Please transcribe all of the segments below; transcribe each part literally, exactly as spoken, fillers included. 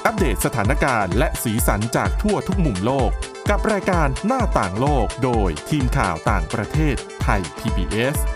อัปเดตสถานการณ์และสีสันจากทั่วทุกมุมโลกกับรายการหน้าต่างโลกโดยทีมข่าวต่างประเทศไทย พี บี เอส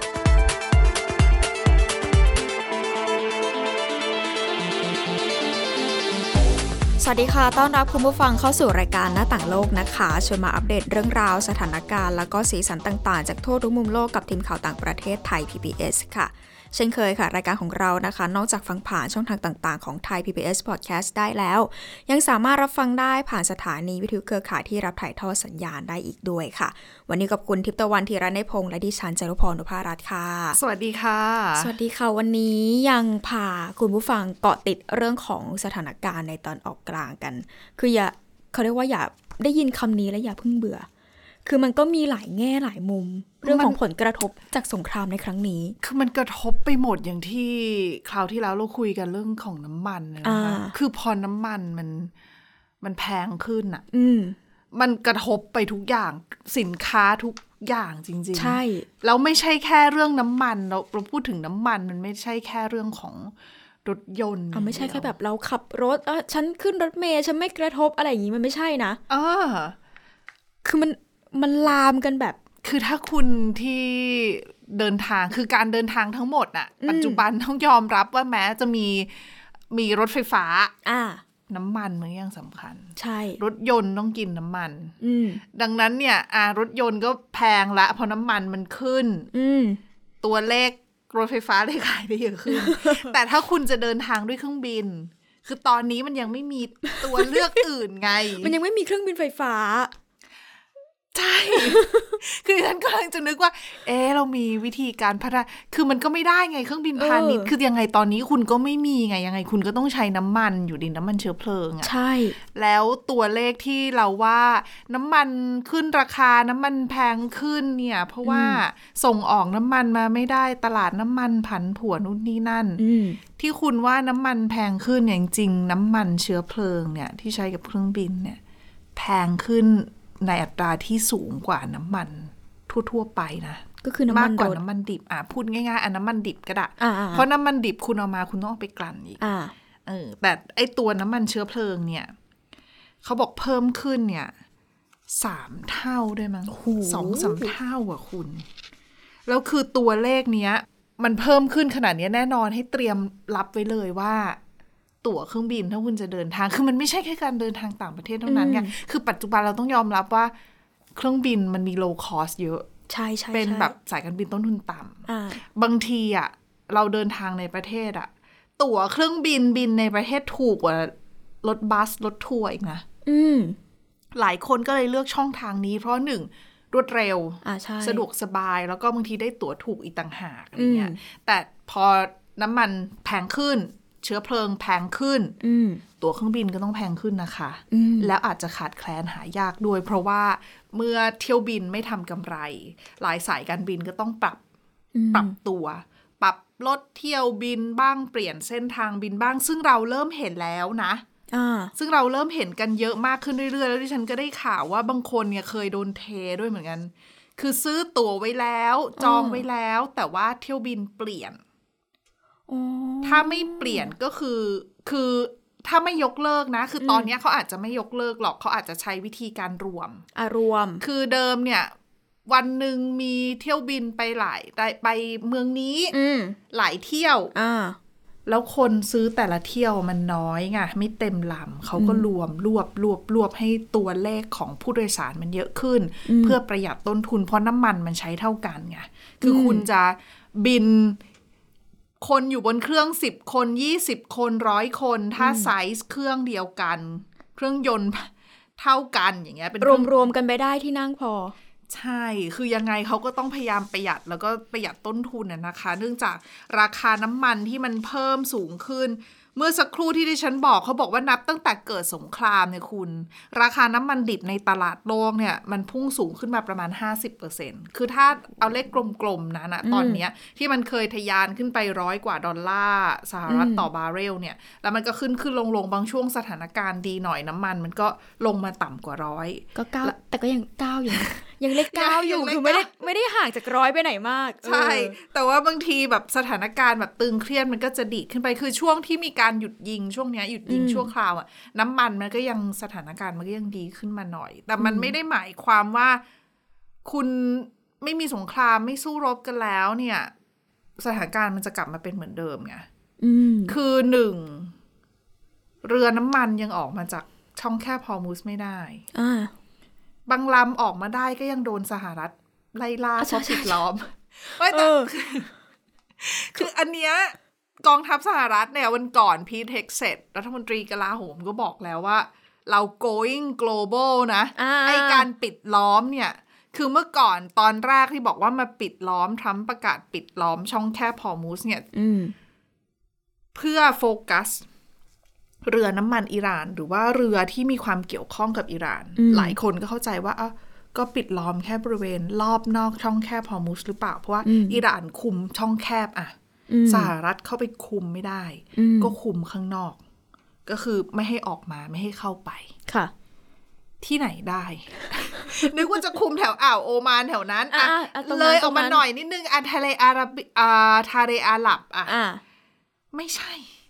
สวัสดีค่ะต้อนรับคุณผู้ฟังเข้าสู่รายการหน้าต่างโลกนะคะชวนมาอัปเดตเรื่องราวสถานการณ์แล้วก็สีสันต่างๆจากทั่วทุกมุมโลกกับทีมข่าวต่างประเทศไทย พี บี เอส ค่ะเช่นเคยค่ะรายการของเรานะคะนอกจากฟังผ่านช่องทางต่างๆของไทย พี บี เอส Podcast ได้แล้วยังสามารถรับฟังได้ผ่านสถานีวิทยุเครือข่ายที่รับถ่ายทอดสัญญาณได้อีกด้วยค่ะวันนี้กับคุณทิพย์ตะวันธีรนัยพงษ์และดิฉันจารุพร นุภารัตน์ค่ะสวัสดีค่ะสวัสดีค่ะวันนี้ยังพาคุณผู้ฟังเกาะติดเรื่องของสถานการณ์ในตอนออกกลางกันคืออย่าเขาเรียกว่าอย่าได้ยินคำนี้แล้วอย่าเพิ่งเบื่อคือมันก็มีหลายแง่หลายมุมเรื่องของผลกระทบจากสงครามในครั้งนี้คือมันกระทบไปหมดอย่างที่คราวที่แล้วเราคุยกันเรื่องของน้ำมันนะคะคือพอน้ำมันมันมันแพงขึ้นอ่ะมันกระทบไปทุกอย่างสินค้าทุกอย่างจริงๆใช่แล้วไม่ใช่แค่เรื่องน้ำมันเราเราพูดถึงน้ำมันมันไม่ใช่แค่เรื่องของรถยนต์ไม่ใช่แค่แบบเราขับรถเออฉันขึ้นรถเมล์ฉันไม่กระทบอะไรอย่างนี้มันไม่ใช่นะเออคือมันมันลามกันแบบคือถ้าคุณที่เดินทางคือการเดินทางทั้งหมดน่ะปัจจุบันต้องยอมรับว่าแม้จะมีมีรถไฟฟ้าอ่าน้ำมันมันยังสำคัญใช่รถยนต์ต้องกินน้ำมันดังนั้นเนี่ยอ่ารถยนต์ก็แพงละเพราะน้ำมันมันขึ้นตัวเลขรถไฟฟ้าได้ขายได้เยอะขึ้น แต่ถ้าคุณจะเดินทางด้วยเครื่องบินคือตอนนี้มันยังไม่มีตัวเลือกอื่นไงมันยังไม่มีเครื่องบินไฟฟ้าใช่ คือฉันกำลังจะนึกว่าเออเรามีวิธีการพัฒนาคือมันก็ไม่ได้ไงเครื่องบินพาณิชย์คือยังไงตอนนี้คุณก็ไม่มีไงยังไงคุณก็ต้องใช้น้ำมันอยู่ดีน้ำมันเชื้อเพลิงอ่ะใช่แล้วตัวเลขที่เราว่าน้ำมันขึ้นราคาน้ำมันแพงขึ้นเนี่ยเพราะว่าส่งออกน้ำมันมาไม่ได้ตลาดน้ำมันผันผวนนู่นนี่นั่นที่คุณว่าน้ำมันแพงขึ้นอย่างจริงน้ำมันเชื้อเพลิงเนี่ยที่ใช้กับเครื่องบินเนี่ยแพงขึ้นในอัตราที่สูงกว่าน้ำมันทั่วๆไปนะก็คือน้ำมันมากกว่าน้ำมันดิบอ่ะพูดง่ายๆอันน้ำมันดิบก็ได้เพราะน้ำมันดิบคุณเอามาคุณต้องเอาไปกลั่นอีกเออแต่ไอตัวน้ำมันเชื้อเพลิงเนี่ยเขาบอกเพิ่มขึ้นเนี่ยสามเท่าได้มั้งสองสามเท่าอ่ะคุณแล้วคือตัวเลขเนี้ยมันเพิ่มขึ้นขนาดนี้แน่นอนให้เตรียมรับไว้เลยว่าตั๋วเครื่องบินถ้าคุณจะเดินทางคือมันไม่ใช่แค่การเดินทางต่างประเทศเท่านั้นไงคือปัจจุบันเราต้องยอมรับว่าเครื่องบินมันมี low cost เยอะใช่ใช่เป็นแบบสายการบินต้นทุนต่ำบางทีอ่ะเราเดินทางในประเทศอ่ะตั๋วเครื่องบินบินในประเทศถูกกว่ารถบัสรถทัวร์อีกนะหลายคนก็เลยเลือกช่องทางนี้เพราะหนึ่งรวดเร็วสะดวกสบายแล้วก็บางทีได้ตั๋วถูกอีกต่างหากอะไรเงี้ยแต่พอน้ำมันแพงขึ้นเชื้อเพลิงแพงขึ้นตั๋วเครื่องบินก็ต้องแพงขึ้นนะคะแล้วอาจจะขาดแคลนหายากด้วยเพราะว่าเมื่อเที่ยวบินไม่ทำกำไรหลายสายการบินก็ต้องปรับปรับตัวปรับลดเที่ยวบินบ้างเปลี่ยนเส้นทางบินบ้างซึ่งเราเริ่มเห็นแล้วนะซึ่งเราเริ่มเห็นกันเยอะมากขึ้นเรื่อยๆแล้วที่ฉันก็ได้ข่าวว่าบางคนเนี่ยเคยโดนเทด้วยเหมือนกันคือซื้อตั๋วไว้แล้วจองไว้แล้วแต่ว่าเที่ยวบินเปลี่ยนถ้าไม่เปลี่ยนก็คือคือถ้าไม่ยกเลิกนะคือตอนนี้เขาอาจจะไม่ยกเลิกหรอกเขาอาจจะใช้วิธีการรวมอ่ะรวมคือเดิมเนี่ยวันหนึ่งมีเที่ยวบินไปหลายไปเมืองนี้หลายเที่ยวแล้วคนซื้อแต่ละเที่ยวมันน้อยไงไม่เต็มลำเขาก็รวมรวบรวบรวบให้ตัวเลขของผู้โดยสารมันเยอะขึ้นเพื่อประหยัดต้นทุนเพราะน้ำมันมันใช้เท่ากันไงคือคุณจะบินคนอยู่บนเครื่องสิบคนยี่สิบคนร้อยคนถ้าไซส์เครื่องเดียวกันเครื่องยนต์เท่ากันอย่างเงี้ยเป็นรวมๆกันไปได้ที่นั่งพอใช่คือยังไงเขาก็ต้องพยายามประหยัดแล้วก็ประหยัดต้นทุนน่ะนะคะเนื่องจากราคาน้ำมันที่มันเพิ่มสูงขึ้นเมื่อสักครู่ที่ดิฉันบอกเขาบอกว่านับตั้งแต่เกิดสงครามเนี่ยคุณราคาน้ำมันดิบในตลาดโลกเนี่ยมันพุ่งสูงขึ้นมาประมาณ ห้าสิบเปอร์เซ็นต์ คือถ้าเอาเลขกลมๆนะนะตอนนี้ที่มันเคยทะยานขึ้นไปร้อยกว่าดอลลาร์สหรัฐต่อบาร์เรลเนี่ยแล้วมันก็ขึ้นขึ้นลงลงบางช่วงสถานการณ์ดีหน่อยน้ำมันมันก็ลงมาต่ำกว่าร้อยก็เก้าแต่ก็ยังเก้าอย่างยังเลขเก้าอยู่คือไม่ได้ไม่ได้ห่างจากร้อยไปไหนมากใช่แต่ว่าบางทีแบบสถานการณ์แบบตึงเครียดมันก็จะดีดขึ้นไปคือช่วงที่มีการหยุดยิงช่วงนี้หยุดยิงชั่วคราวอ่ะน้ำมันมันก็ยังสถานการณ์มันก็ยังดีขึ้นมาหน่อยแต่มันไม่ได้หมายความว่าคุณไม่มีสงครามไม่สู้รบกันแล้วเนี่ยสถานการณ์มันจะกลับมาเป็นเหมือนเดิมไงคือหนึ่งเรือน้ำมันยังออกมาจากช่องแคบฮอร์มุซไม่ได้บางลำออกมาได้ก็ยังโดนสหรัฐไล่ล่าเพราะปิดล้อมไม่แต่คืออันเนี้ยกองทัพสหรัฐเนี่ยวันก่อนพีทเท็กเซตรัฐมนตรีกลาโหมก็บอกแล้วว่าเรา going global นะไอการปิดล้อมเนี่ยคือเมื่อก่อนตอนแรกที่บอกว่ามาปิดล้อมทรัมป์ประกาศปิดล้อมช่องแคบฮอร์มุซเนี่ยเพื่อโฟกัสเรือน้ำมันอิหร่านหรือว่าเรือที่มีความเกี่ยวข้องกับอิหร่านหลายคนก็เข้าใจว่าอ่ะก็ปิดล้อมแค่บริเวณรอบนอกช่องแคบฮอร์มุซหรือเปล่าเพราะว่าอิหร่านคุมช่องแคบอ่ะสหรัฐเข้าไปคุมไม่ได้ก็คุมข้างนอกก็คือไม่ให้ออกมาไม่ให้เข้าไปค่ะที่ไหนได้ นึกว่าจะคุมแถวอ่าวโอมานแถวนั้นอ่ะเลยออกมาหน่อยนิดนึงอ่ะทะเลอาหรับอ่าทะเลอาหรับอ่ะไม่ใช่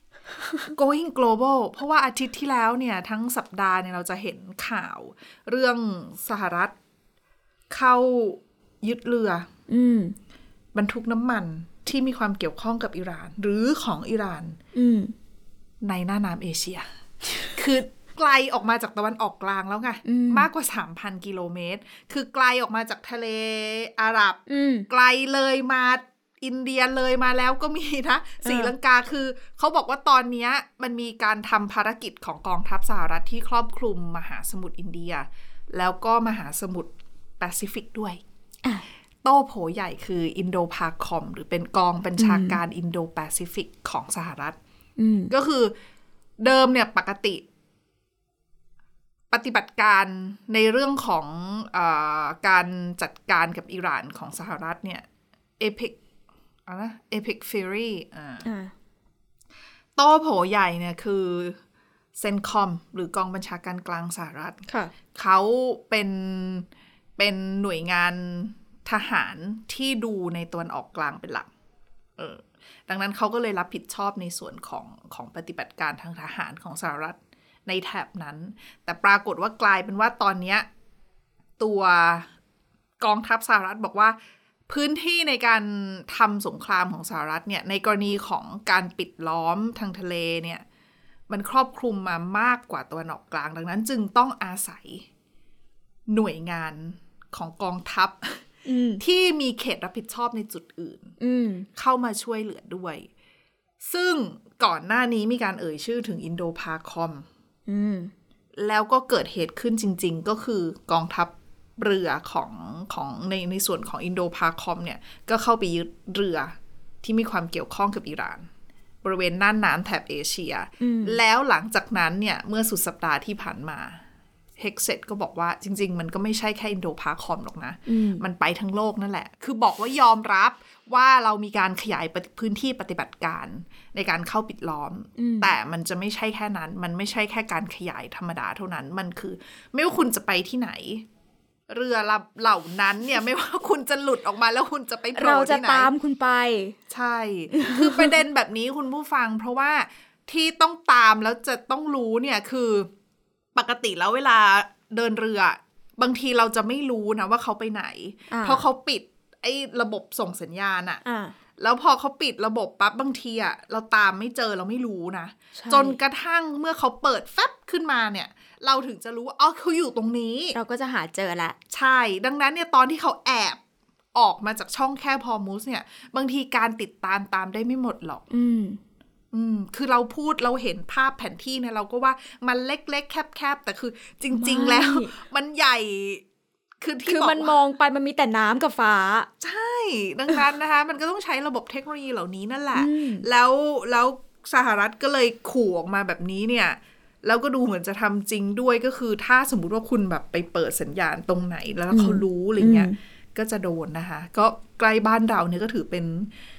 going global เพราะว่าอาทิตย์ที่แล้วเนี่ยทั้งสัปดาห์เนี่ยเราจะเห็นข่าวเรื่องสหรัฐเข้ายึดเรือบรรทุกน้ำมันที่มีความเกี่ยวข้องกับอิหร่านหรือของอิหร่านในหน้าน้ำเอเชีย คือไกลออกมาจากตะวันออกกลางแล้วไงมากกว่า สามพัน กิโลเมตรคือไกลออกมาจากทะเลอาหรับไกลเลยมาอินเดียเลยมาแล้วก็มีนะศรีลังกาคือเขาบอกว่าตอนนี้มันมีการทำภารกิจของกองทัพสหรัฐที่ครอบคลุมมหาสมุทรอินเดียแล้วก็มหาสมุทรแปซิฟิกด้วยโต้โผใหญ่คืออินโดพาคอมหรือเป็นกองบัญชาการอินโดแปซิฟิกของสหรัฐก็คือเดิมเนี่ยปกติปฏิบัติการในเรื่องของเอ่อการจัดการกับอิหร่านของสหรัฐเนี่ยเอพิกอะไรนะ Epic Fury อ่าโต้โผใหญ่เนี่ยคือเซนคอมหรือกองบัญชาการกลางสหรัฐเขาเป็นเป็นหน่วยงานทหารที่ดูในตะวันออกกลางเป็นหลักเออดังนั้นเขาก็เลยรับผิดชอบในส่วนของของปฏิบัติการทางทหารของสหรัฐในแถบนั้นแต่ปรากฏว่ากลายเป็นว่าตอนนี้ตัวกองทัพสหรัฐบอกว่าพื้นที่ในการทำสงครามของสหรัฐเนี่ยในกรณีของการปิดล้อมทางทะเลเนี่ยมันครอบคลุมมามากกว่าตะวันออกกลางดังนั้นจึงต้องอาศัยหน่วยงานของกองทัพที่มีเขตรับผิดชอบในจุดอื่นเข้ามาช่วยเหลือด้วยซึ่งก่อนหน้านี้มีการเอ่ยชื่อถึงอินโดพาคอมแล้วก็เกิดเหตุขึ้นจริงๆก็คือกองทัพเรือของของในในส่วนของอินโดพาคอมเนี่ยก็เข้าไปยึดเรือที่มีความเกี่ยวข้องกับอิหร่านบริเวณน่านน้ำแถบเอเชียแล้วหลังจากนั้นเนี่ยเมื่อสุดสัปดาห์ที่ผ่านมาเฮกเซตก็บอกว่าจริงๆมันก็ไม่ใช่แค่อินโดพาคอมหรอกนะมันไปทั้งโลกนั่นแหละคือบอกว่ายอมรับว่าเรามีการขยายพื้นที่ปฏิบัติการในการเข้าปิดล้อมแต่มันจะไม่ใช่แค่นั้นมันไม่ใช่แค่การขยายธรรมดาเท่านั้นมันคือไม่ว่าคุณจะไปที่ไหนเรือลำเหล่านั้นเนี่ยไม่ว่าคุณจะหลุดออกมาแล้วคุณจะไปโผล่ที่ไหนเราจะตามคุณไปใช่ คือประเด็นแบบนี้คุณผู้ฟังเพราะว่าที่ต้องตามแล้วจะต้องรู้เนี่ยคือปกติแล้วเวลาเดินเรือบางทีเราจะไม่รู้นะว่าเขาไปไหนเพราะเขาปิดไอ้ระบบส่งสัญญาณอะแล้วพอเขาปิดระบบปั๊บบางทีอะเราตามไม่เจอเราไม่รู้นะจนกระทั่งเมื่อเขาเปิดแฟบขึ้นมาเนี่ยเราถึงจะรู้ว่าอ๋อเขาอยู่ตรงนี้เราก็จะหาเจอละใช่ดังนั้นเนี่ยตอนที่เขาแอบออกมาจากช่องแคบฮอร์มุซเนี่ยบางทีการติดตามตามได้ไม่หมดหรอกอืมอืมคือเราพูดเราเห็นภาพแผนที่เนี่ยเราก็ว่ามันเล็กๆแคบๆแต่คือจริงๆแล้วมันใหญ่คือที่คือมันมองไปมันมีแต่น้ำกับฟ้าใช่ดังนั้นนะคะมันก็ต้องใช้ระบบเทคโนโลยีเหล่านี้นั่นแหละแล้วแล้วสหรัฐก็เลยขู่ออกมาแบบนี้เนี่ยแล้วก็ดูเหมือนจะทำจริงด้วยก็คือถ้าสมมุติว่าคุณแบบไปเปิดสัญญาณตรงไหนแล้วเขารู้อะไรเงี้ยก็จะโดนนะคะก็ใกล้บ้านเราเนี่ยก็ถือเป็น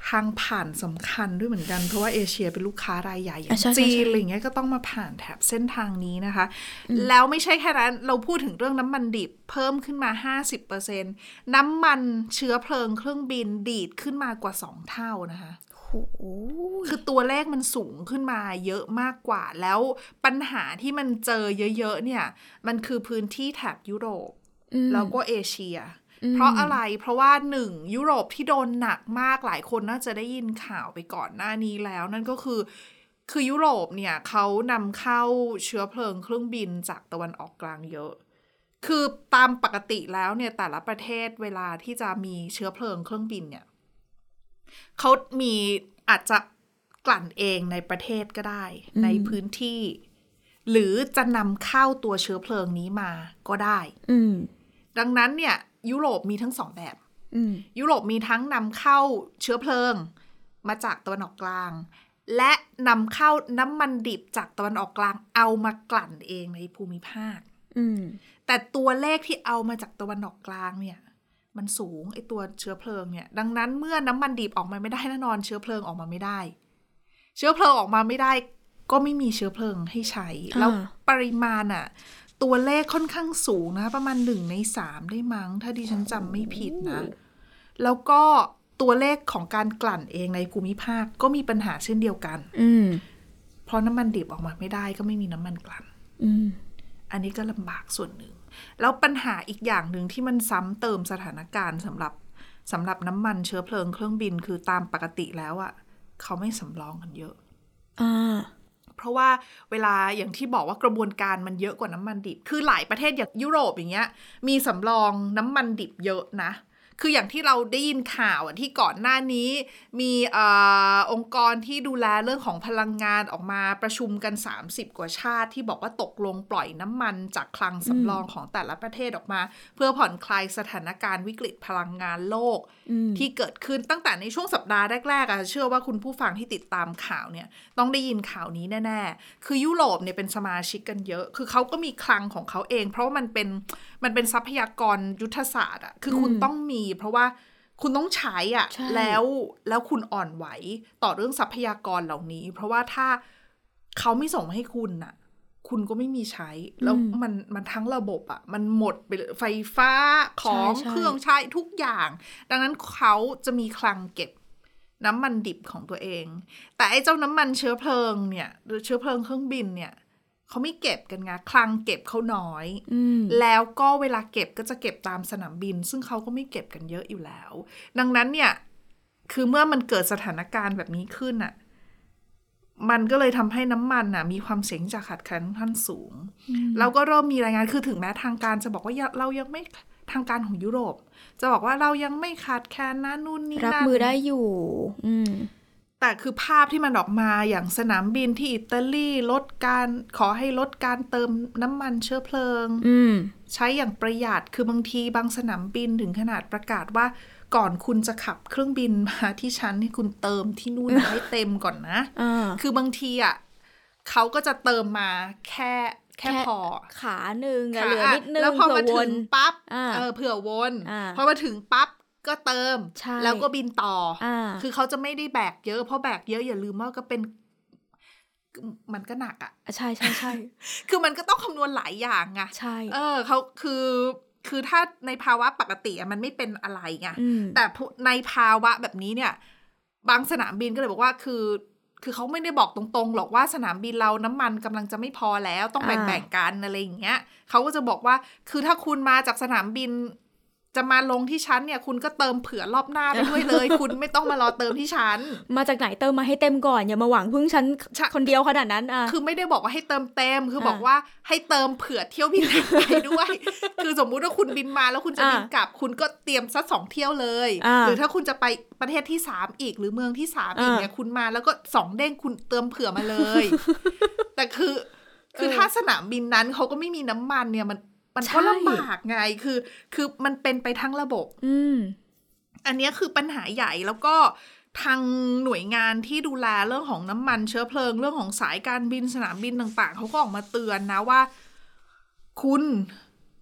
ทางผ่านสำคัญด้วยเหมือนกันเพราะว่าเอเชียเป็นลูกค้ารายใหญ่อย่างจีนอะไรเงี้ยก็ต้องมาผ่านแถบเส้นทางนี้นะคะแล้วไม่ใช่แค่นั้นเราพูดถึงเรื่องน้ำมันดิบเพิ่มขึ้นมา ห้าสิบเปอร์เซ็นต์ น้ำมันเชื้อเพลิงเครื่องบินดีดขึ้นมากว่าสองเท่านะคะคือตัวเลขมันสูงขึ้นมาเยอะมากกว่าแล้วปัญหาที่มันเจอเยอะๆเนี่ยมันคือพื้นที่แถบยุโรปแล้วก็เอเชียเพราะอะไรเพราะว่าหนึ่งยุโรปที่โดนหนักมากหลายคนน่าจะได้ยินข่าวไปก่อนหน้านี้แล้วนั่นก็คือคือยุโรปเนี่ยเขานำเข้าเชื้อเพลิงเครื่องบินจากตะวันออกกลางเยอะคือตามปกติแล้วเนี่ยแต่ละประเทศเวลาที่จะมีเชื้อเพลิงเครื่องบินเนี่ยเขามีอาจจะกลั่นเองในประเทศก็ได้ในพื้นที่หรือจะนำเข้าตัวเชื้อเพลิงนี้มาก็ได้ดังนั้นเนี่ยยุโรปมีทั้งสองแบบยุโรปมีทั้งนำเข้าเชื้อเพลิงมาจากตะวันออกกลางและนำเข้าน้ำมันดิบจากตะวันออกกลางเอามากลั่นเองในภูมิภาคแต่ตัวเลขที่เอามาจากตะวันออกกลางเนี่ยมันสูงไอตัวเชื้อเพลิงเนี่ยดังนั้นเมื่อน้ำมันดิบออกมาไม่ได้แน่นอนเชื้อเพลิงออกมาไม่ได้เชื้อเพลิงออกมาไม่ได้ก็ไม่มีเชื้อเพลิงให้ใช้แล้วปริมาณอะตัวเลขค่อนข้างสูงนะประมาณหนึ่งในสามได้มั้งถ้าดิฉันจำไม่ผิดนะแล้วก็ตัวเลขของการกลั่นเองในภูมิภาคก็มีปัญหาเช่นเดียวกันเพราะน้ำมันดิบออกมาไม่ได้ก็ไม่มีน้ำมันกลั่นอันนี้ก็ลำบากส่วนหนึ่งแล้วปัญหาอีกอย่างหนึ่งที่มันซ้ำเติมสถานการณ์สำหรับสำหรับน้ำมันเชื้อเพลิงเครื่องบินคือตามปกติแล้วอะเขาไม่สำรองกันเยอะเพราะว่าเวลาอย่างที่บอกว่ากระบวนการมันเยอะกว่าน้ำมันดิบคือหลายประเทศอย่างยุโรปอย่างเงี้ยมีสำรองน้ำมันดิบเยอะนะคืออย่างที่เราได้ยินข่าวที่ก่อนหน้านี้มีเอ่อองค์กรที่ดูแลเรื่องของพลังงานออกมาประชุมกันสามสิบกว่าชาติที่บอกว่าตกลงปล่อยน้ำมันจากคลังสำรองของแต่ละประเทศออกมาเพื่อผ่อนคลายสถานการณ์วิกฤตพลังงานโลกที่เกิดขึ้นตั้งแต่ในช่วงสัปดาห์แรกๆอ่ะเชื่อว่าคุณผู้ฟังที่ติดตามข่าวเนี่ยต้องได้ยินข่าวนี้แน่ๆคือยุโรปเนี่ยเป็นสมาชิกกันเยอะคือเขาก็มีคลังของเขาเองเพราะว่ามันเป็นมันเป็นทรัพยากรยุทธศาสตร์อ่ะคือคุณต้องมีเพราะว่าคุณต้องใช้อ่ะแล้วแล้วคุณอ่อนไหวต่อเรื่องทรัพยากรเหล่านี้เพราะว่าถ้าเขาไม่ส่งให้คุณน่ะคุณก็ไม่มีใช้แล้วมันมันทั้งระบบอ่ะมันหมดไปไฟฟ้าของเครื่องใช้ทุกอย่างดังนั้นเขาจะมีคลังเก็บน้ำมันดิบของตัวเองแต่ไอ้เจ้าน้ำมันเชื้อเพลิงเนี่ยหรือเชื้อเพลิงเครื่องบินเนี่ยเขาไม่เก็บกันไงคลังเก็บเขาน้อยแล้วก็เวลาเก็บก็จะเก็บตามสนามบินซึ่งเขาก็ไม่เก็บกันเยอะอยู่แล้วดังนั้นเนี่ยคือเมื่อมันเกิดสถานการณ์แบบนี้ขึ้นอ่ะมันก็เลยทำให้น้ำมันน่ะมีความเสี่ยงจะขาดแคลนค่อนข้างสูงแล้วก็เริ่มมีรายงานคือถึงแม้ทางการจะบอกว่าเรายังไม่ทางการของยุโรปจะบอกว่าเรายังไม่ขาดแคลนนะนู่นนี่นั่นรับมือได้อยู่แต่คือภาพที่มันออกมาอย่างสนามบินที่อิตาลีลดการขอให้ลดการเติมน้ำมันเชื้อเพลิงใช้อย่างประหยัดคือบางทีบางสนามบินถึงขนาดประกาศว่าก่อนคุณจะขับเครื่องบินมาที่ชั้นนี่คุณเติมที่นู่นให้เต็มก่อนนะ คือบางทีอ่ะเขาก็จะเติมมาแค่แค่พอขาหนึ่งเหลือนิดนึงแล้วพอมาถึงปั๊บเออเผื่อวนพอมาถึงปั๊บก็เติมแล้วก็บินต่อคือเขาจะไม่ได้แบกเยอะเพราะแบกเยอะอย่าลืมว่าก็เป็นมันก็หนักอ่ะใช่ใช่ใช่คือมันก็ต้องคำนวณหลายอย่างไงใช่เออเขาคือคือถ้าในภาวะปกติมันไม่เป็นอะไรไงแต่ในภาวะแบบนี้เนี่ยบางสนามบินก็เลยบอกว่าคือคือเขาไม่ได้บอกตรงๆหรอกว่าสนามบินเราน้ำมันกำลังจะไม่พอแล้วต้องแบ่งๆกันอะไรอย่างเงี้ยเขาก็จะบอกว่าคือถ้าคุณมาจากสนามบินจะมาลงที่ชั้นเนี่ยคุณก็เติมเผื่อรอบหน้าไปด้วยเลย คุณไม่ต้องมารอเติมที่ชั้นมาจากไหนเติมมาให้เต็มก่อนอย่ามาหวังพึ่งชั้นคนเดียวขนาดนั้นอ่ะคือไม่ได้บอกว่าให้เติมเต็มคือบอกว่าให้เติมเผื่อเที่ยวบินไปด้วย คือสมมุติว่าคุณบินมาแล้วคุณจะบินกลับคุณก็เตรียมสักสองเที่ยวเลยหรือถ้าคุณจะไปประเทศที่สามอีกหรือเมืองที่สามอีกเนี่ยคุณมาแล้วก็สองเด้งคุณเติมเผื่อมาเลยแต่คือคือถ้าสนามบินนั้นเขาก็ไม่มีน้ำมันเนี่ยมันมันก็ลำบากไงคือคือมันเป็นไปทั้งระบบอืมอันนี้คือปัญหาใหญ่แล้วก็ทางหน่วยงานที่ดูแลเรื่องของน้ำมันเชื้อเพลิงเรื่องของสายการบินสนามบินต่างๆเขาก็ออกมาเตือนนะว่าคุณ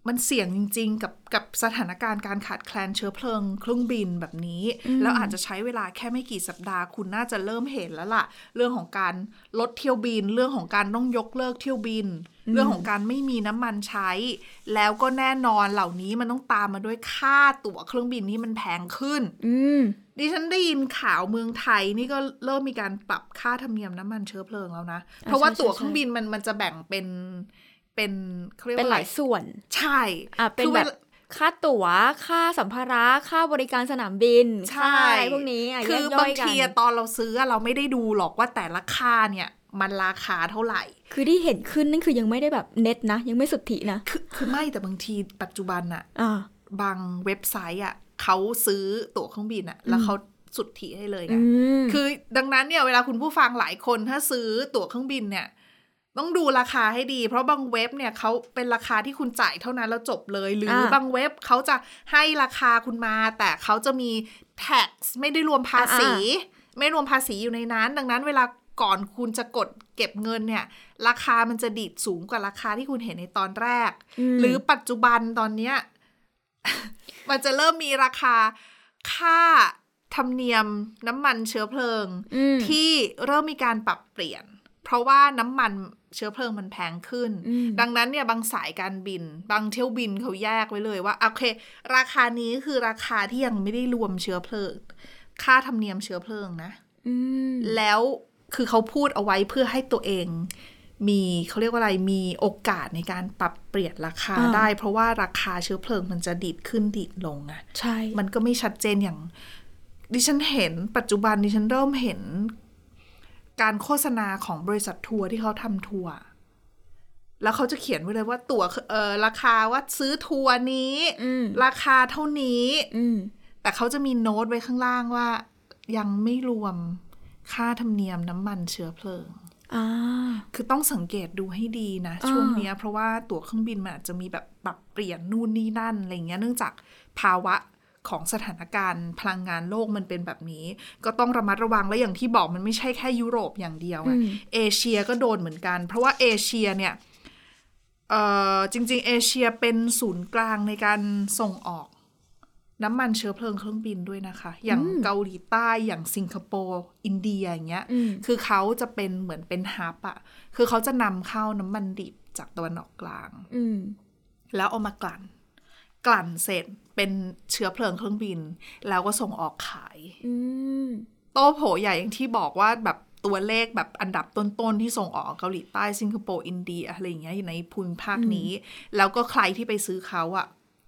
มันเสี่ยงจริงๆกับกับสถานการณ์การขาดแคลนเชื้อเพลิงเครื่องบินแบบนี้แล้วอาจจะใช้เวลาแค่ไม่กี่สัปดาห์คุณน่าจะเริ่มเห็นแล้วล่ะเรื่องของการลดเที่ยวบินเรื่องของการต้องยกเลิกเที่ยวบินเรื่องของการไม่มีน้ำมันใช้แล้วก็แน่นอนเหล่านี้มันต้องตามมาด้วยค่าตั๋วเครื่องบินที่มันแพงขึ้นดิฉันได้ยินข่าวเมืองไทยนี่ก็เริ่มมีการปรับค่าธรรมเนียมน้ำมันเชื้อเพลิงแล้วนะเพราะว่าตั๋วเครื่องบินมันมันจะแบ่งเป็นเป็นเขาเรียกว่าเป็นหลายส่วนใช่อ่ะเป็นแบบค่าตั๋วค่าสัมภาระค่าบริการสนามบินค่าอะไรพวกนี้คือบางทีตอนเราซื้อเราไม่ได้ดูหรอกว่าแต่ละค่าเนี่ยมันราคาเท่าไหร่คือที่เห็นขึ้นนั่นคือยังไม่ได้แบบเน็ตนะยังไม่สุทธินะคือคือไม่แต่บางทีปัจจุบันอะบางเว็บไซต์อะเขาซื้อตั๋วเครื่องบินอะแล้วเขาสุทธิให้เลยไงคือดังนั้นเนี่ยเวลาคุณผู้ฟังหลายคนถ้าซื้อตั๋วเครื่องบินเนี่ยต้องดูราคาให้ดีเพราะบางเว็บเนี่ยเขาเป็นราคาที่คุณจ่ายเท่านั้นแล้วจบเลยหรือบางเว็บเขาจะให้ราคาคุณมาแต่เขาจะมี tax ไม่ได้รวมภาษีไม่รวมภาษีอยู่ในนั้นดังนั้นเวลาก่อนคุณจะกดเก็บเงินเนี่ยราคามันจะดีดสูงกว่าราคาที่คุณเห็นในตอนแรกหรือปัจจุบันตอนเนี้ย มันจะเริ่มมีราคาค่าธรรมเนียมน้ำมันเชื้อเพลิงที่เริ่มมีการปรับเปลี่ยนเพราะว่าน้ำมันเชื้อเพลิงมันแพงขึ้นดังนั้นเนี่ยบางสายการบินบางเที่ยวบินเขาแยกไว้เลยว่าโอเคราคานี้คือราคาที่ยังไม่ได้รวมเชื้อเพลิงค่าธรรมเนียมเชื้อเพลิงนะแล้วคือเขาพูดเอาไว้เพื่อให้ตัวเองมีเขาเรียกว่าอะไรมีโอกาสในการปรับเปลี่ยนราคาได้เพราะว่าราคาเชื้อเพลิงมันจะดีดขึ้นดีดลงอะใช่มันก็ไม่ชัดเจนอย่างดิฉันเห็นปัจจุบันดิฉันเริ่มเห็นการโฆษณาของบริษัททัวร์ที่เขาทำทัวร์แล้วเขาจะเขียนไว้เลยว่าตั๋วเอ่อราคาว่าซื้อทัวร์นี้ราคาเท่านี้แต่เขาจะมีโน้ตไว้ข้างล่างว่ายังไม่รวมค่าธรรมเนียมน้ำมันเชื้อเพลิงคือต้องสังเกตดูให้ดีนะช่วงนี้เพราะว่าตั๋วเครื่องบินมันอาจจะมีแบบปรับเปลี่ยนนู่นนี่นั่นอะไรเงี้ยเนื่องจากภาวะของสถานการณ์พลังงานโลกมันเป็นแบบนี้ก็ต้องระมัดระวังและอย่างที่บอกมันไม่ใช่แค่ยุโรปอย่างเดียวอะเอเชียก็โดนเหมือนกันเพราะว่าเอเชียเนี่ยเอ่อจริงๆเอเชียเป็นศูนย์กลางในการส่งออกน้ำมันเชื้อเพลิงเครื่องบินด้วยนะคะอย่างเกาหลีใต้อย่างสิงคโปร์อินเดียอย่างเงี้ยคือเขาจะเป็นเหมือนเป็นฮับอะคือเขาจะนำเข้าน้ำมันดิบจากตะวันออกกลางแล้วเอามากลั่นกลั่นเสร็จเป็นเชื้อเพลิงเครื่องบินแล้วก็ส่งออกขายโต้โผใหญ่อย่างที่บอกว่าแบบตัวเลขแบบอันดับต้นๆที่ส่งออกเกาหลีใต้สิงคโปร์อินเดียอะไรอย่างเงี้ยอยู่ในภูมิภาคนี้แล้วก็ใครที่ไปซื้อเขาอะ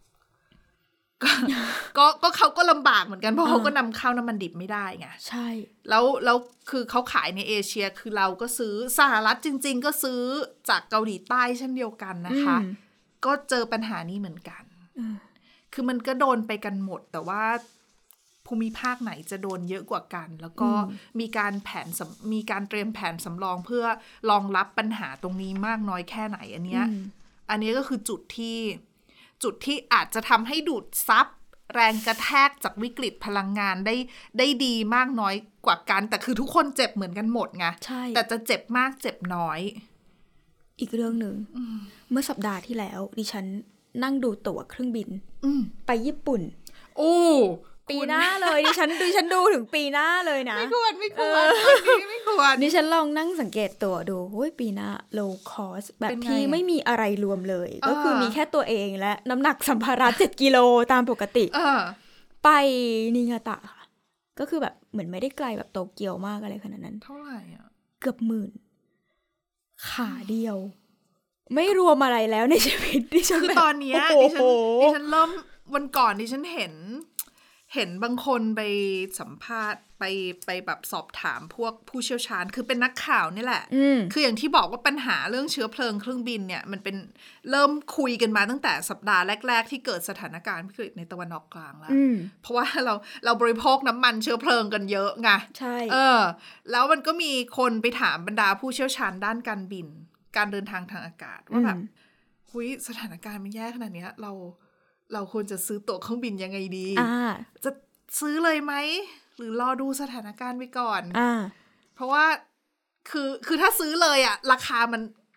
ก็ก็เขาก็ลำบากเหมือนกันเพราะเขาก็นำเข้าน้ำมันดิบไม่ได้ไงใช่แล้วแล้วคือเขาขายในเอเชียคือเราก็ซื้อสหรัฐจริงๆก็ซื้อจากเกาหลีใต้เช่นเดียวกันนะคะก็เจอปัญหานี้เหมือนกันคือมันก็โดนไปกันหมดแต่ว่าภูมิภาคไหนจะโดนเยอะกว่ากันแล้วก็มีการแผนมีการเตรียมแผนสำรองเพื่อรองรับปัญหาตรงนี้มากน้อยแค่ไหนอันเนี้ยอันนี้ก็คือจุดที่จุดที่อาจจะทำให้ดูดซับแรงกระแทกจากวิกฤตพลังงานได้ได้ดีมากน้อยกว่ากันแต่คือทุกคนเจ็บเหมือนกันหมดไงแต่จะเจ็บมากเจ็บน้อยอีกเรื่องหนึ่งเมื่อสัปดาห์ที่แล้วดิฉันนั่งดูตั๋วเครื่องบินไปญี่ปุ่นโอ้ปีหน้าเลยดิฉันดิฉันดูถึงปีหน้าเลยนะไม่ควรไม่ควรไม่ควรดิฉันลองนั่งสังเกตตั๋วดูโอ้ยปีหน้า low cost แบบที่ไม่มีอะไรรวมเลยก็คือมีแค่ตัวเองและน้ำหนักสัมภาระเจ็ดกิโลตามปกติไปนิงาตะค่ะก็คือแบบเหมือนไม่ได้ไกลแบบโตเกียวมากอะไรขนาดนั้นเท่าไหร่อ่ะเกือบหมื่นขาเดียวไม่รวมอะไรแล้วในชีวิตดิฉันคือตอนนี้ดิฉันดิฉันเริ่มวันก่อนดิฉันเห็นเห็นบางคนไปสัมภาษณ์ไปไปแบบสอบถามพวกผู้เชี่ยวชาญคือเป็นนักข่าวนี่แหละคืออย่างที่บอกว่าปัญหาเรื่องเชื้อเพลิงเครื่องบินเนี่ยมันเป็นเริ่มคุยกันมาตั้งแต่สัปดาห์แรกๆที่เกิดสถานการณ์วิกฤตในตะวันออกกลางแล้วเพราะว่าเราเราบริโภคน้ำมันเชื้อเพลิงกันเยอะไงใช่เออแล้วมันก็มีคนไปถามบรรดาผู้เชี่ยวชาญด้านการบินการเดินทางทางอากาศว่าแบบหุยสถานการณ์มันแย่ขนาดนี้เราเราควรจะซื้อตั๋วเครื่องบินยังไงดีจะซื้อเลยไหมหรือรอดูสถานการณ์ไปก่อนเพราะว่าคือคือถ้าซื้อเลยอะราคามัน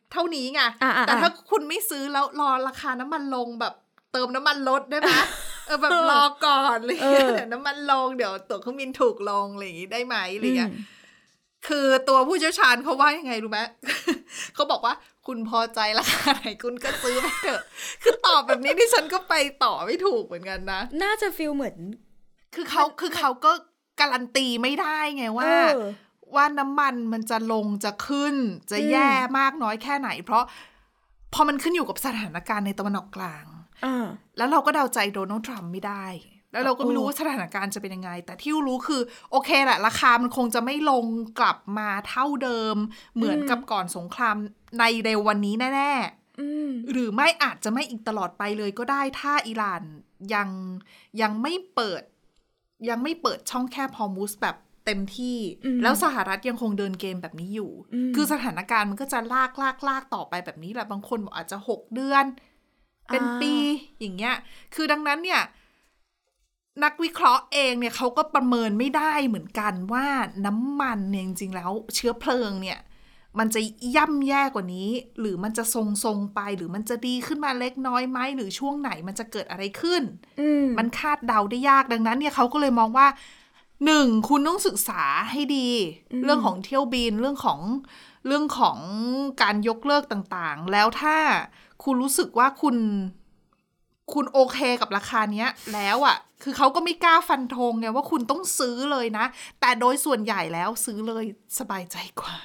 เท่านี้ไงแต่ถ้าคุณไม่ซื้อแล้วรอราคาน้ำมันลงแบบเติมน้ำมันลดได้ไหมเออแบบรอก่อนอะไรเงี้ยเดี๋ยวน้ำมันลงเดี๋ยวตั๋วเครื่องบินถูกลงอะไรอย่างงี้ได้ไหมอะไรเงี้ยคือตัวผู้เชี่ยวชาญเขาว่ายังไงรู้ไหม เขาบอกว่าคุณพอใจราคาไหนคุณก็ซื้อไปเถอะคือตอบแบบนี้ดิฉันก็ไปต่อไม่ถูกเหมือนกันนะน่าจะฟีลเหมือนคือเขาคือเขาก็การันตีไม่ได้ไงว่าว่าน้ำมันมันจะลงจะขึ้นจะแย่มากน้อยแค่ไหนเพราะพอมันขึ้นอยู่กับสถานการณ์ในตะวันออกกลางแล้วเราก็เดาใจโดนัลด์ทรัมป์ไม่ได้แล้วเราก็ไม่รู้ว่าสถานการณ์จะเป็นยังไงแต่ที่รู้คือโอเคแหละราคามันคงจะไม่ลงกลับมาเท่าเดิมเหมือนกับก่อนสงครามในเร็ววันนี้แน่ๆหรือไม่อาจจะไม่อีกตลอดไปเลยก็ได้ถ้าอิหร่านยังยังไม่เปิดยังไม่เปิดช่องแคบฮอร์มุซแบบเต็มที่แล้วสหรัฐยังคงเดินเกมแบบนี้อยู่คือสถานการณ์มันก็จะลากลากลากต่อไปแบบนี้แหละบางคนบอกอาจจะหกเดือนเป็นปีอย่างเงี้ยคือดังนั้นเนี่ยนักวิเคราะห์เองเนี่ยเขาก็ประเมินไม่ได้เหมือนกันว่าน้ำมันเนี่ยจริงๆแล้วเชื้อเพลิงเนี่ยมันจะย่ำแย่กว่านี้หรือมันจะทรงๆไปหรือมันจะดีขึ้นมาเล็กน้อยไหมหรือช่วงไหนมันจะเกิดอะไรขึ้นมมันคาดเดาได้ยากดังนั้นเนี่ยเขาก็เลยมองว่าหนึ่งคุณต้องศึกษาให้ดีเรื่องของเที่ยวบินเรื่องของเรื่องของการยกเลิกต่างๆแล้วถ้าคุณรู้สึกว่าคุณคุณโอเคกับราคาเนี้ยแล้วอ่ะคือเขาก็ไม่กล้าฟันธงไงว่าคุณต้องซื้อเลยนะแต่โดยส่วนใหญ่แล้วซื้อเลยสบายใจกว่า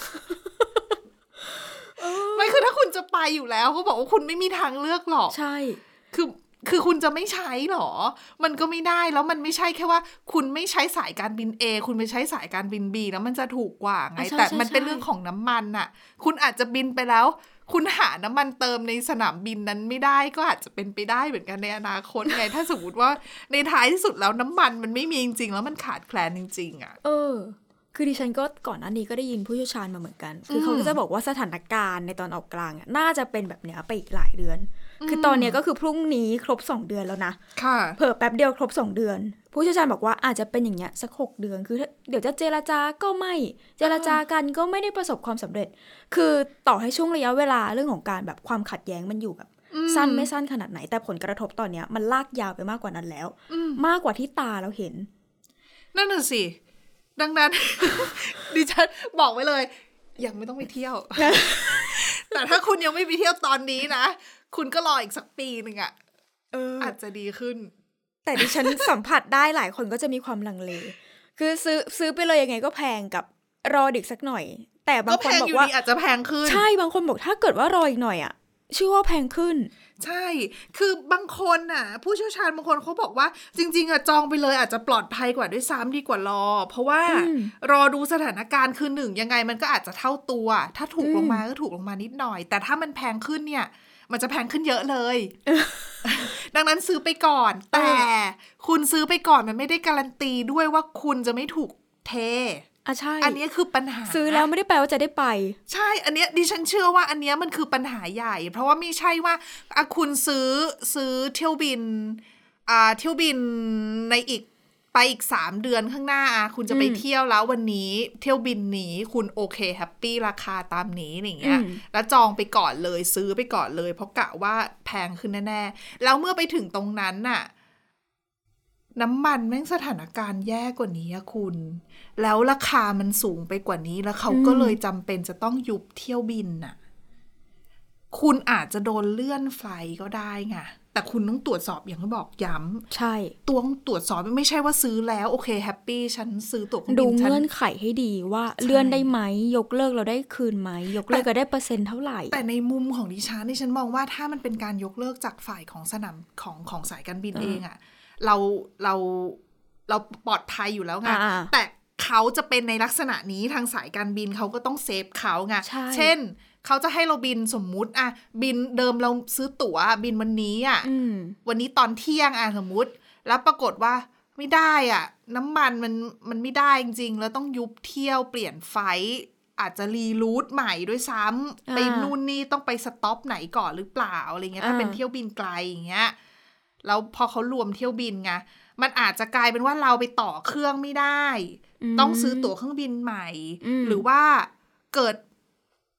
ไม่คือถ้าคุณจะไปอยู่แล้วเขาบอกว่าคุณไม่มีทางเลือกหรอกใช่คือคือคุณจะไม่ใช้หรอมันก็ไม่ได้แล้วมันไม่ใช่แค่ว่าคุณไม่ใช้สายการบิน A คุณไปใช้สายการบิน B แล้วมันจะถูกกว่าไงแต่มันเป็นเรื่องของน้ำมันน่ะคุณอาจจะบินไปแล้วคุณหาน้ำมันเติมในสนามบินนั้นไม่ได้ก็อาจจะเป็นไปได้เหมือนกันในอนาคตไง ถ้าสมมติว่าในท้ายที่สุดแล้วน้ำมันมันไม่มีจริงๆแล้วมันขาดแคลนจริงๆอ่ะเออคือดิฉันก็ก่อนหน้านี้ก็ได้ยินผู้เชี่ยวชาญมาเหมือนกันคือเขาก็จะบอกว่าสถานการณ์ในตอนออกกลางน่าจะเป็นแบบเนี้ยไปอีกหลายเดือนคือตอนนี้ก็คือพรุ่งนี้ครบสองเดือนแล้วนะค่ะเพิ่มแป๊บเดียวครบสองเดือนผู้เชี่ยวชาญบอกว่าอาจจะเป็นอย่างเงี้ยสักหกเดือนคือเดี๋ยวจะเจรจาก็ไม่เจรจากันก็ไม่ได้ประสบความสำเร็จคือต่อให้ช่วงระยะเวลาเรื่องของการแบบความขัดแย้งมันอยู่แบบสั้นไม่สั้นขนาดไหนแต่ผลกระทบตอนเนี้ยมันลากยาวไปมากกว่านั้นแล้วมากกว่าที่ตาเราเห็นนั่นน่ะสิดังนั้น ดิฉันบอกไว้เลยยังไม่ต้องไปเที่ยว แต่ถ้าคุณยังไม่ไปเที่ยวตอนนี้นะคุณก็รออีกสักปีนึงอ่ะเอออาจจะดีขึ้นแต่ดิฉัน สัมผัสได้หลายคนก็จะมีความลังเลคือซื้อซื้อไปเลยยังไงก็แพงกับรออีกสักหน่อยแต่บางคนบอกว่าอาจจะแพงขึ้นใช่บางคนบอกถ้าเกิดว่ารออีกหน่อยอ่ะชื่อว่าแพงขึ้นใช่คือบางคนน่ะผู้เชี่ยวชาญบางคนเขาบอกว่าจริงๆอ่ะจองไปเลยอาจจะปลอดภัยกว่าด้วยซ้ำดีกว่ารอเพราะว่ารอดูสถานการณ์คือหนึ่งยังไงมันก็อาจจะเท่าตัวถ้าถูกลงมาก็ถูกลงมานิดหน่อยแต่ถ้ามันแพงขึ้นเนี่ยมันจะแพงขึ้นเยอะเลย ดังนั้นซื้อไปก่อนแต่คุณซื้อไปก่อนมันไม่ได้การันตีด้วยว่าคุณจะไม่ถูกเทอ่ะใช่อันนี้คือปัญหาซื้อแล้วไม่ได้แปลว่าจะได้ไปใช่อันเนี้ยดิฉันเชื่อว่าอันเนี้ยมันคือปัญหาใหญ่เพราะว่าไม่ใช่ว่าอ่ะคุณซื้อซื้อเที่ยวบินอ่าเที่ยวบินในอีกไปอีกสามเดือนข้างหน้าคุณจะไปเที่ยวแล้ววันนี้เที่ยวบินนี้คุณโอเคแฮปปี้ราคาตามนี้อย่างเงี้ยแล้วจองไปก่อนเลยซื้อไปก่อนเลยเพราะกะว่าแพงขึ้นแน่ๆแล้วเมื่อไปถึงตรงนั้นน่ะน้ำมันแม่งสถานการณ์แย่กว่านี้อะคุณแล้วราคามันสูงไปกว่านี้แล้วเขาก็เลยจำเป็นจะต้องยุบเที่ยวบินน่ะคุณอาจจะโดนเลื่อนไฟก็ได้ไงแต่คุณต้องตรวจสอบอย่างที่บอกย้ำใช่ตัวต้องตรวจสอบไม่ใช่ว่าซื้อแล้วโอเคแฮปปี้ฉันซื้อตั๋วเครื่องบินดูเงื่อนไขให้ดีว่าเลื่อนได้ไหมยกเลิกเราได้คืนไหมยกเลิกก็ได้เปอร์เซ็นต์เท่าไหร่แต่ในมุมของดิฉันดิฉันมองว่าถ้ามันเป็นการยกเลิกจากฝ่ายของสนามของของสายการบินเองอะเราเราเราปลอดภัยอยู่แล้วไงแต่เขาจะเป็นในลักษณะนี้ทางสายการบินเขาก็ต้องเซฟเขาไงเช่นเขาจะให้เราบินสมมุติอะบินเดิมเราซื้อตั๋วบินวันนี้อะวันนี้ตอนเที่ยงอะสมมุติแล้วปรากฏว่าไม่ได้อะน้ำมันมันมันไม่ได้จริงๆแล้วต้องยุบเที่ยวเปลี่ยนไฟอาจจะรีรูทใหม่ด้วยซ้ำไปนู่นนี่ต้องไปสต็อปไหนก่อนหรือเปล่าอะไรเงี้ยถ้าเป็นเที่ยวบินไกลอย่างเงี้ยแล้วพอเขารวมเที่ยวบินไงมันอาจจะกลายเป็นว่าเราไปต่อเครื่องไม่ได้ต้องซื้อตั๋วเครื่องบินใหม่หรือว่าเกิด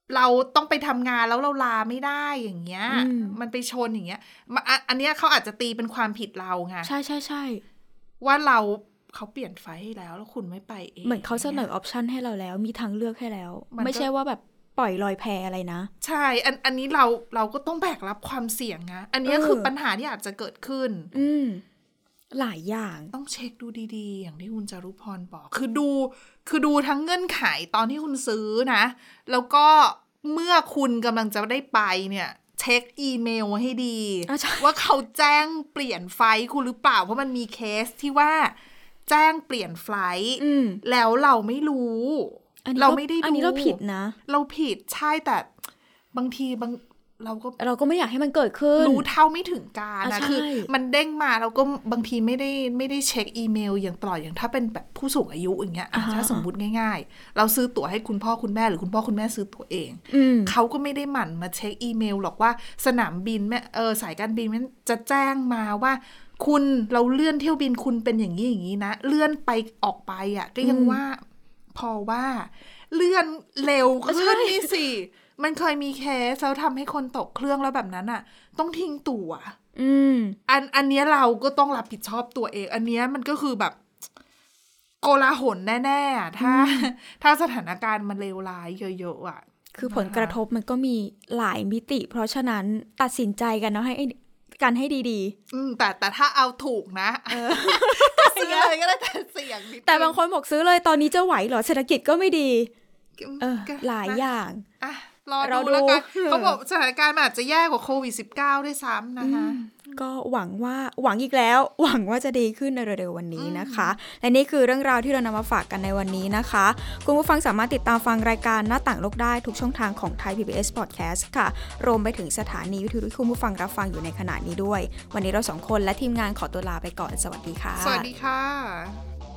เราต้องไปทำงานแล้วเราลาไม่ได้อย่างเงี้ยมันไปชนอย่างเงี้ยอันเนี้ยเขาอาจจะตีเป็นความผิดเราไงใช่ใช่ใช่ว่าเราเขาเปลี่ยนไฟให้แล้วแล้วคุณไม่ไปเองเหมือนเขาเสนอออปชันให้เราแล้วมีทางเลือกให้แล้วไม่ใช่ว่าแบบปล่อยลอยแพอะไรนะใช่อันอันนี้เราเราก็ต้องแบกรับความเสี่ยงนะอันนี้คือปัญหาที่อาจจะเกิดขึ้นอืมหลายอย่างต้องเช็คดูดีๆอย่างที่คุณจารุพรบอกคือดูคือดูทั้งเงื่อนไขตอนที่คุณซื้อนะแล้วก็เมื่อคุณกำลังจะได้ไปเนี่ยเช็คอีเมลให้ดีว่าเขาแจ้งเปลี่ยนไฟล์คุณหรือเปล่าเพราะมันมีเคสที่ว่าแจ้งเปลี่ยนไฟล์แล้วเราไม่รู้เราไม่ได้ดูอันนี้เราผิดนะเราผิดใช่แต่บางทีบางเราก็เราก็ไม่อยากให้มันเกิดขึ้นรู้เท่าไม่ถึงการนะคือมันเด้งมาเราก็บางทีไม่ได้ไม่ได้เช็คอีเมลอย่างตลอดอย่างถ้าเป็นแบบผู้สูงอายุอย่างเงี้ยถ้าสมมุติง่ายๆเราซื้อตั๋วให้คุณพ่อคุณแม่หรือคุณพ่อคุณแม่ซื้อตั๋วเองเขาก็ไม่ได้หมั่นมาเช็คอีเมลหรอกว่าสนามบินแม่เออสายการบินมันจะแจ้งมาว่าคุณเราเลื่อนเที่ยวบินคุณเป็นอย่างนี้อย่างนี้นะเลื่อนไปออกไปอ่ะก็ยังว่าพอว่าเลื่อนเร็วขึ้นนี่สิมันเคยมีเคสแล้วทำให้คนตกเครื่องแล้วแบบนั้นอ่ะต้องทิ้งตั๋วอืมอันอันเนี้ยเราก็ต้องรับผิดชอบตัวเองอันเนี้ยมันก็คือแบบโกลาหลแน่ๆถ้าถ้าสถานการณ์มันเลวร้ายเยอะๆอ่ะคือผลกระทบมันก็มีหลายมิติเพราะฉะนั้นตัดสินใจกันเนาะให้กันให้ดีๆอืมแต่แต่ถ้าเอาถูกนะซื้ออะไรก็ได้แต่เสี่ยงแต่บางคนบอกซื้อเลยตอนนี้จะไหวเหรอเศรษฐกิจก็ไม่ดีเออหลายอย่างอ่ะรอดูแล้วกันเขาบอกสถานการณ์มันอาจจะแย่กว่าโควิด สิบเก้า ด้วยซ้ำนะคะก็หวังว่าหวังอีกแล้วหวังว่าจะดีขึ้นในเร็วๆวันนี้นะคะและนี่คือเรื่องราวที่เรานำมาฝากกันในวันนี้นะคะคุณผู้ฟังสามารถติดตามฟังรายการหน้าต่างโลกได้ทุกช่องทางของ Thai พี บี เอส Podcast ค่ะรวมไปถึงสถานีวิทยุที่คุณผู้ฟังรับฟังอยู่ในขณะนี้ด้วยวันนี้เราสองคนและทีมงานขอตัวลาไปก่อนสวัสดีค่ะสวัสดีค่ะ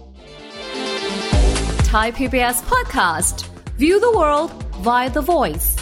Thai พี บี เอส Podcast View the world via the voice